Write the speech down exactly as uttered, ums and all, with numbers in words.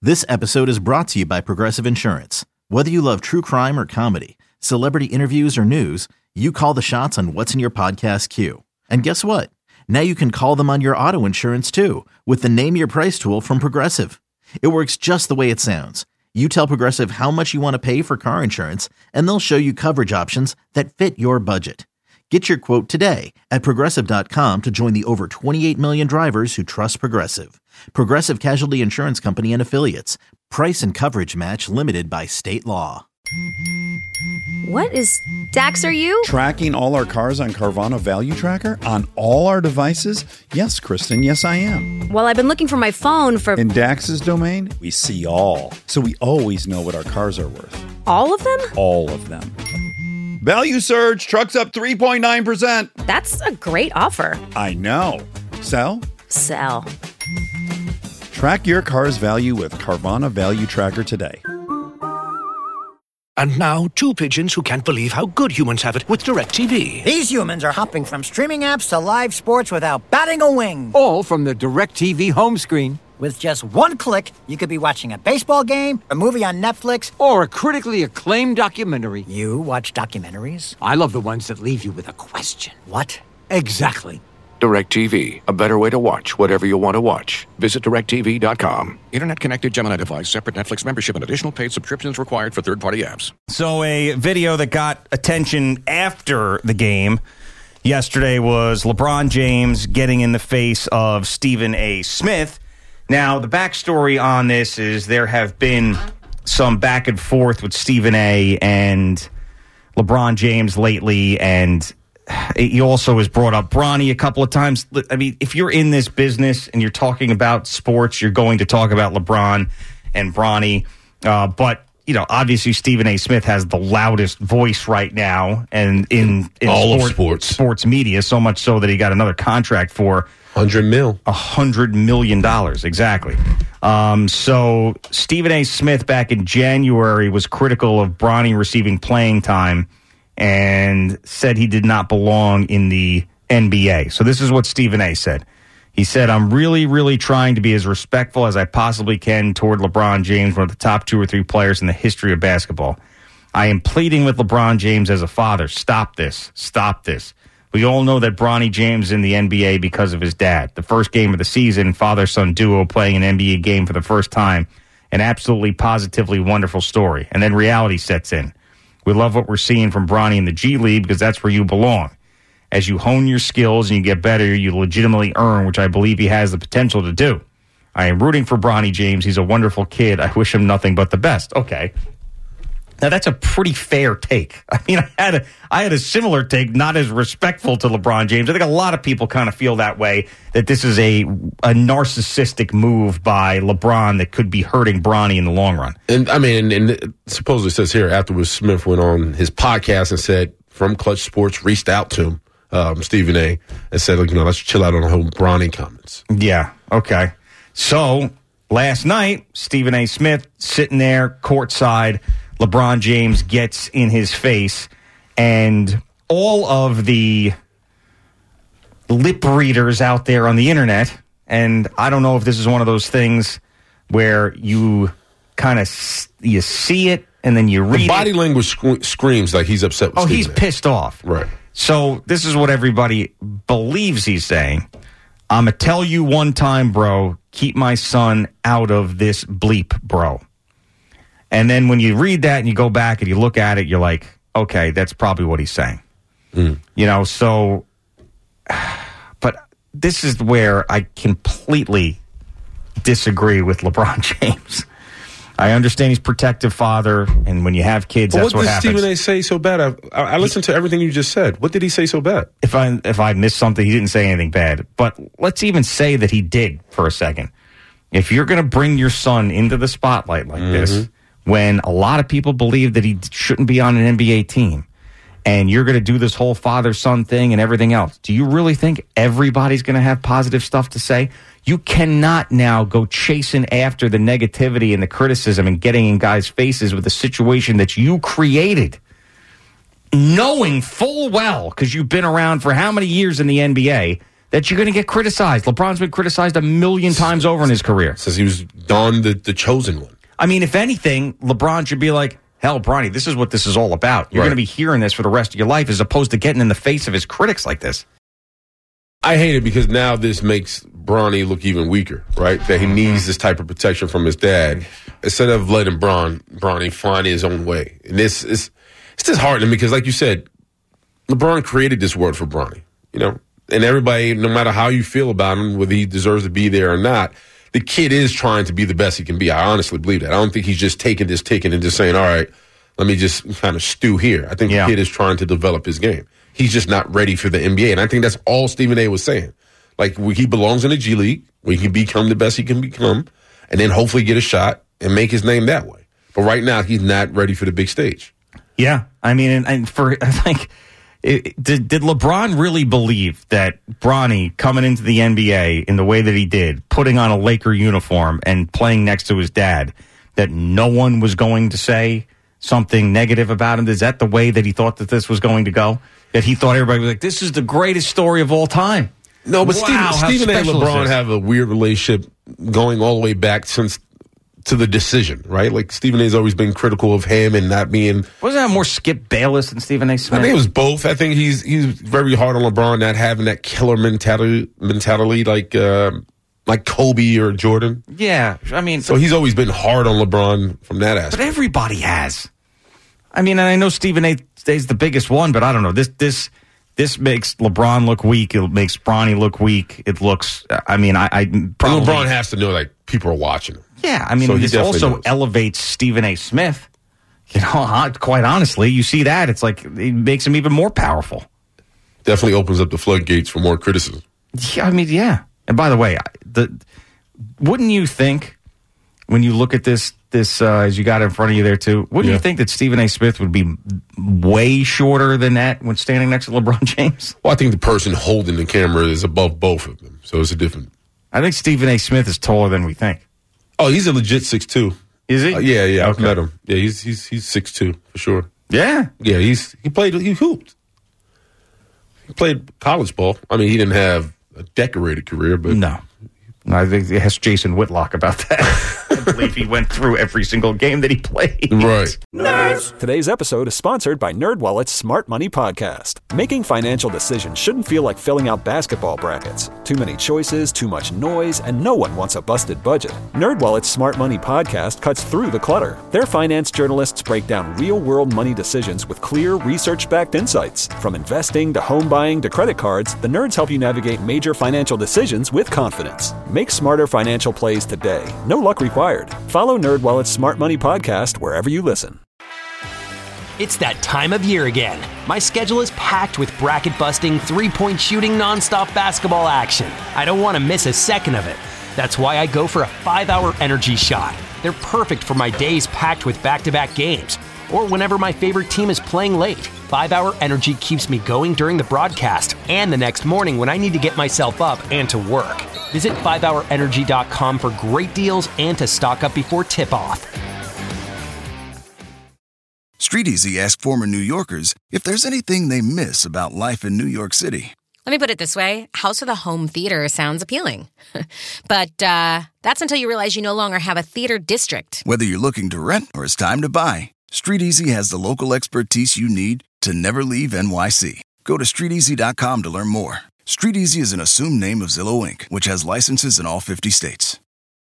This episode is brought to you by Progressive Insurance. Whether you love true crime or comedy, celebrity interviews or news, you call the shots on what's in your podcast queue. And guess what? Now you can call them on your auto insurance too with the Name Your Price tool from Progressive. It works just the way it sounds. You tell Progressive how much you want to pay for car insurance, and they'll show you coverage options that fit your budget. Get your quote today at Progressive dot com to join the over twenty-eight million drivers who trust Progressive. Progressive Casualty Insurance Company and Affiliates. Price and coverage match limited by state law. What is Dax, are you? Tracking all our cars on Carvana Value Tracker on all our devices? Yes, Kristen, yes I am. Well, I've been looking for my phone for... In Dax's domain, we see all. So we always know what our cars are worth. All of them? All of them. Value surge, trucks up three point nine percent. That's a great offer. I know. Sell? Sell. Track your car's value with Carvana Value Tracker today. And now, two pigeons who can't believe how good humans have it with DirecTV. These humans are hopping from streaming apps to live sports without batting a wing. All from the DirecTV home screen. With just one click, you could be watching a baseball game, a movie on Netflix, or a critically acclaimed documentary. You watch documentaries? I love the ones that leave you with a question. What? Exactly. DirecTV, a better way to watch whatever you want to watch. Visit direct T V dot com. Internet-connected Gemini device, separate Netflix membership, and additional paid subscriptions required for third-party apps. So a video that got attention after the game yesterday was LeBron James getting in the face of Stephen A. Smith. Now, the backstory on this is there have been some back and forth with Stephen A. and LeBron James lately, and he also has brought up Bronny a couple of times. I mean, if you're in this business and you're talking about sports, you're going to talk about LeBron and Bronny. Uh, but, you know, obviously Stephen A. Smith has the loudest voice right now and in, in all sport, of sports. sports media, so much so that he got another contract for one hundred mil. A hundred million dollars, exactly. Um, so Stephen A. Smith back in January was critical of Bronny receiving playing time and said he did not belong in the N B A. So this is what Stephen A. said. He said, I'm really, really trying to be as respectful as I possibly can toward LeBron James, one of the top two or three players in the history of basketball. I am pleading with LeBron James as a father. Stop this. Stop this. We all know that Bronny James is in the N B A because of his dad. The first game of the season, father-son duo playing an N B A game for the first time. An absolutely, positively wonderful story. And then reality sets in. We love what we're seeing from Bronny in the G League because that's where you belong. As you hone your skills and you get better, you legitimately earn, which I believe he has the potential to do. I am rooting for Bronny James. He's a wonderful kid. I wish him nothing but the best. Okay. Now, that's a pretty fair take. I mean, I had a, I had a similar take, not as respectful to LeBron James. I think a lot of people kind of feel that way, that this is a a narcissistic move by LeBron that could be hurting Bronny in the long run. And, I mean, and it supposedly says here, afterwards, Smith went on his podcast and said, from Clutch Sports, reached out to him, um, Stephen A., and said, like, you know, let's chill out on the whole Bronny comments. Yeah, okay. So, last night, Stephen A. Smith sitting there courtside, LeBron James gets in his face, and all of the lip readers out there on the internet, and I don't know if this is one of those things where you kind of you see it and then you read the body it. language sc- screams like he's upset with Oh, Stephen he's A. pissed off. Right. So this is what everybody believes he's saying. I'm going to tell you one time, bro, keep my son out of this bleep, bro. And then when you read that and you go back and you look at it, you're like, okay, that's probably what he's saying. Mm. You know, so, but this is where I completely disagree with LeBron James. I understand he's protective father, and when you have kids, but that's what, what happens. What did Stephen A. say so bad? I, I, I listened to everything you just said. What did he say so bad? If I if I missed something, he didn't say anything bad. But let's even say that he did for a second. If you're going to bring your son into the spotlight like mm-hmm. this, when a lot of people believe that he shouldn't be on an N B A team, and you're going to do this whole father-son thing and everything else, do you really think everybody's going to have positive stuff to say? You cannot now go chasing after the negativity and the criticism and getting in guys' faces with a situation that you created, knowing full well, because you've been around for how many years in the N B A, that you're going to get criticized. LeBron's been criticized a million times over in his career. Says he was Don the, the chosen one. I mean, if anything, LeBron should be like, hell, Bronny, this is what this is all about. You're Right. going to be hearing this for the rest of your life as opposed to getting in the face of his critics like this. I hate it because now this makes Bronny look even weaker, right? That he needs this type of protection from his dad instead of letting Bron, Bronny find his own way. And this is it's disheartening because, like you said, LeBron created this world for Bronny, you know? And everybody, no matter how you feel about him, whether he deserves to be there or not, the kid is trying to be the best he can be. I honestly believe that. I don't think he's just taking this ticket and just saying, all right, let me just kind of stew here. I think Yeah. the kid is trying to develop his game. He's just not ready for the N B A. And I think that's all Stephen A was saying. Like, he belongs in the G League, where he can become the best he can become, and then hopefully get a shot and make his name that way. But right now, he's not ready for the big stage. Yeah. I mean, and, and for, like, it, did, did LeBron really believe that Bronny coming into the N B A in the way that he did, putting on a Laker uniform and playing next to his dad, that no one was going to say something negative about him? Is that the way that he thought that this was going to go? That he thought everybody was like, this is the greatest story of all time? No, but Wow, how Stephen, Stephen A and special is LeBron this? have a weird relationship going all the way back since to the decision, right? Like, Stephen A's always been critical of him and not being... Wasn't that more Skip Bayless than Stephen A. Smith? I think it was both. I think he's he's very hard on LeBron, not having that killer mentality, mentality like uh, like Kobe or Jordan. Yeah, I mean... So he's always been hard on LeBron from that But aspect. everybody has. I mean, and I know Stephen A. is the biggest one, but I don't know. This this this makes LeBron look weak. It makes Bronny look weak. It looks, I mean, I, I probably... LeBron has to know, like, people are watching him. Yeah, I mean, So he this definitely also knows. elevates Stephen A. Smith. You know, hon- quite honestly, you see that, it's like, it makes him even more powerful. Definitely opens up the floodgates for more criticism. Yeah, I mean, yeah. And by the way, the wouldn't you think, when you look at this, this uh, as you got it in front of you there too, wouldn't Yeah. you think that Stephen A. Smith would be way shorter than that when standing next to LeBron James? Well, I think the person holding the camera is above both of them, so it's a different... I think Stephen A. Smith is taller than we think. Oh, he's a legit six two. Is he? Uh, yeah, yeah, I've Okay. met him. Yeah, he's he's he's six two for sure. Yeah. Yeah, he's he played he hooped. He played college ball. I mean, he didn't have a decorated career, but No. I think it has Jason Whitlock about that. I believe he went through every single game that he played. right. Today's episode is sponsored by NerdWallet's Smart Money Podcast. Making financial decisions shouldn't feel like filling out basketball brackets. Too many choices, too much noise, and no one wants a busted budget. NerdWallet's Smart Money Podcast cuts through the clutter. Their finance journalists break down real-world money decisions with clear, research-backed insights. From investing to home buying to credit cards, the nerds help you navigate major financial decisions with confidence. Make smarter financial plays today. No luck required. Follow NerdWallet's Smart Money Podcast wherever you listen. It's that time of year again. My schedule is packed with bracket-busting, three-point shooting, nonstop basketball action. I don't want to miss a second of it. That's why I go for a five-hour energy shot. They're perfect for my days packed with back-to-back games, or whenever my favorite team is playing late. five-hour energy keeps me going during the broadcast and the next morning when I need to get myself up and to work. Visit five hour energy dot com for great deals and to stock up before tip-off. StreetEasy asked former New Yorkers if there's anything they miss about life in New York City. Let me put it this way. House of the Home Theater sounds appealing. But uh, that's until you realize you no longer have a theater district. Whether you're looking to rent or it's time to buy, StreetEasy has the local expertise you need to never leave N Y C. Go to street easy dot com to learn more. StreetEasy is an assumed name of Zillow Incorporated, which has licenses in all fifty states.